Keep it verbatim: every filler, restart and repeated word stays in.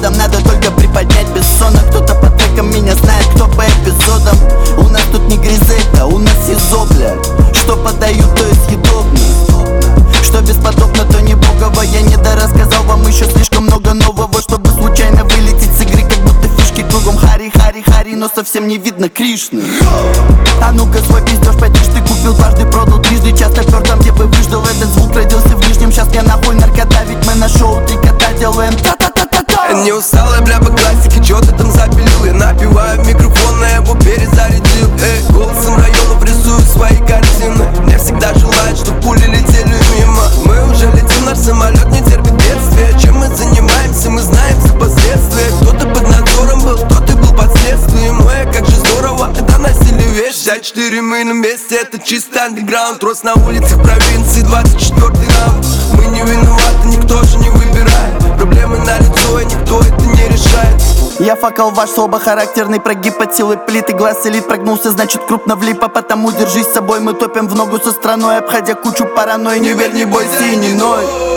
входом, надо только приподнять бессонно. Кто-то по трекам меня знает, кто по эпизодам. У нас тут не гризелька, у нас СИЗО, бля. Что подают, то и съедобно. Что бесподобно, то не богово. Я не дорассказал вам еще слишком много нового, чтобы случайно вылететь с игры, как будто фишки кругом Хари, Хари, Хари, но совсем не видно Кришны. А ну-ка свой пиздеж потишь, ты купил дважды, продал трижды. Часто пер там, где бы выждал, этот звук родился в Нижнем. Сейчас мне нахуй наркота, ведь мы на шоу три кота делаем та-та-та-та-та. Не устала, бля, по классике, чё ты там запилил? Я напиваю в микрофон, я его перезарядил. Эй, голосом районов рисую свои картины. Мне всегда желают, чтоб пули летели мимо. Мы уже летим, наш самолет не терпит бедствия. Чем мы занимаемся, мы знаем все последствия. Кто-то под надзором был, кто-то был под следствием. Ой, как же здорово, это носили вещь. шестьдесят четыре мы на месте, это чисто андеграунд. Рост на улицах провинции, двадцать четвёртый раунд. Мы не виноваты, никто же не выбирает. Проблемы на лицо, и никто это не решает. Я факал ваш слабохарактерный прогиб от силы плиты. Глаз элит прогнулся, значит крупно влипа. Потому держись с собой, мы топим в ногу со страной, обходя кучу паранойи. Не верь, не бойся и не ной.